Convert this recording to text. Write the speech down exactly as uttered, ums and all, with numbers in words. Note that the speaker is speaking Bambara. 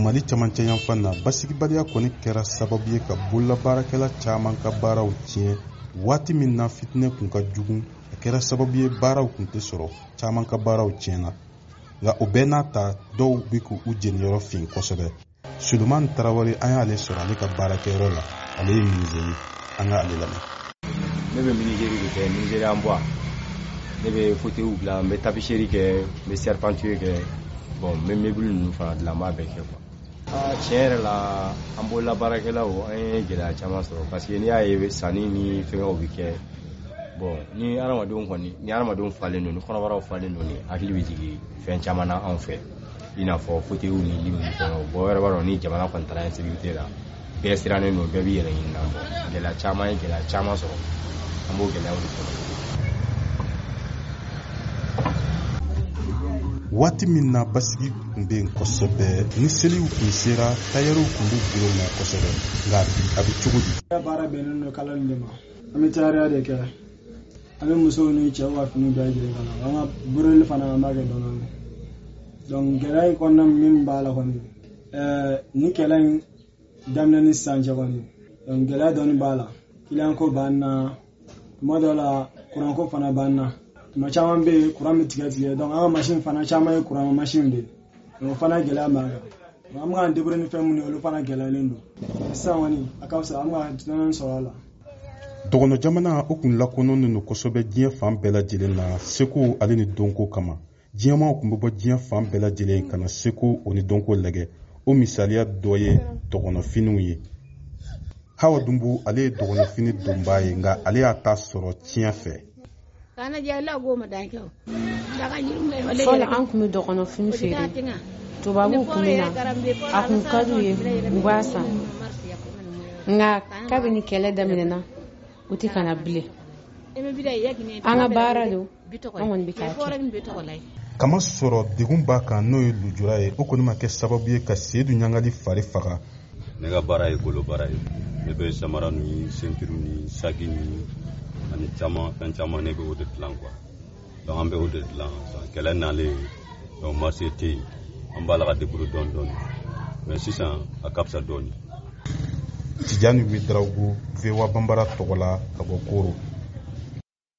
Mali camancɛ yanfan na basigibaliya kɔni kɛra sababu ye ka bololabaarakɛla caman ka baaraw tiɲɛ waati min na fitinɛ kun ka jugu a kɛra sababu ye baaraw kun tɛ sɔrɔ caman ka baaraw tiɲɛna nka o bɛɛ n'a ta dɔw bɛ k'u jeniyɔrɔ fin kosɛbɛ. Sulemani Tarawele an y'ale sɔrɔ ale ka baarakɛyɔrɔ la ale ye menuisier ye an ka ale lamɛn. Ne bɛ menuiserie de kɛ menuiserie en bois ne bɛ fauteuil dilan n bɛ tapisserie kɛ n bɛ serpenture kɛ bon n bɛ meuble ninnu fana dilan n b'a bɛɛ kɛ quoi. Aa tiɲɛ yɛrɛ la an bolola baarakɛlaw an ye gɛlɛya caman sɔrɔ parce que n'i y'a ye sanni ni fɛngɛw bɛ kɛ bon ni adamadenw kɔni ni adamadenw falen don ni kɔnɔbaraw falen don ni hakili bɛ jigin fɛn caman na anw fɛ i n'a fɔ fauteuil ni lit ni fɛngɛw bon yɛrɛ b'a dɔn ni jamana kɔni taara insécurité la bɛɛ sirannen don bɛɛ b'i yɛrɛ ɲini na bon gɛlɛya caman ye gɛlɛya caman sɔrɔ an b'o gɛlɛyaw de kɔnɔ. Waati min na basigi kun bɛ yen kosɛbɛ ni seliw kun sera tailleur kun b'u bolo mɛn kosɛbɛ nka a bɛ cogo di. Baara bɛnnen don kalan de ma an bɛ tailleur de kɛ an bɛ musow ni cɛw ka fini bɛɛ jira ka na an ka bureli fana an b'a kɛ dɔɔnin donc gɛlɛya in kɔnɔna min b'a la kɔni ɛɛ ni kɛlɛ in daminɛ ni sisan cɛ kɔni donc gɛlɛya dɔɔnin b'a la client ko b'an na tuma dɔw la courant ko fana b'an na. Tuma caman bɛ yen courant bɛ tigɛ tigɛ donc an ka machine fana caman ye courant machine de ye o fana gɛlɛya b'an kan an bɛ k'an débrouiller ni fɛn minnu ye olu fana gɛlɛyalen don sisan kɔni a ka fisa an bɛ ka dɔɔnin sɔrɔ a la. Dɔgɔnɔ jamana o kun lakodɔnnen don kosɛbɛ diɲɛ fan bɛɛ lajɛlen na seko ale ni dɔnko kama diɲɛmaw kun bɛ bɔ diɲɛ fan bɛɛ lajɛlen ka na seko o ni dɔnko lajɛ o misaliya dɔ ye dɔgɔnɔfiniw ye. Hawa Dumbu ale ye dɔgɔnɔfini donbaa ye nka ale y'a ta sɔrɔ tiɲɛ fɛ. Fɔlɔ an kun bɛ dɔgɔnɔfini feere tubabuw kun bɛ na a kun ka d'u ye u b'a san nka kabini kɛlɛ daminɛna u tɛ ka na bilen an ka baara don an kɔni bɛ k'a kɛ. Kama sɔrɔ degun b'a kan n'o ye lujura ye o kɔni ma kɛ sababu ye ka Seyidu Ɲangali fari faga. Ne ka baara ye golo baara ye ne bɛ samara ni ceinture ni saki ni ani caman fɛn caman ne bɛ o de dilan quoi donc an bɛ o de dilan kɛlɛ nalen donc marché tɛ yen an b'a la ka débrouiller dɔɔnin dɔɔnin mais sisan a ka fisa dɔɔnin. Tijani Wederawogo V O A Banbara tɔgɔ la ka bɔ Koro.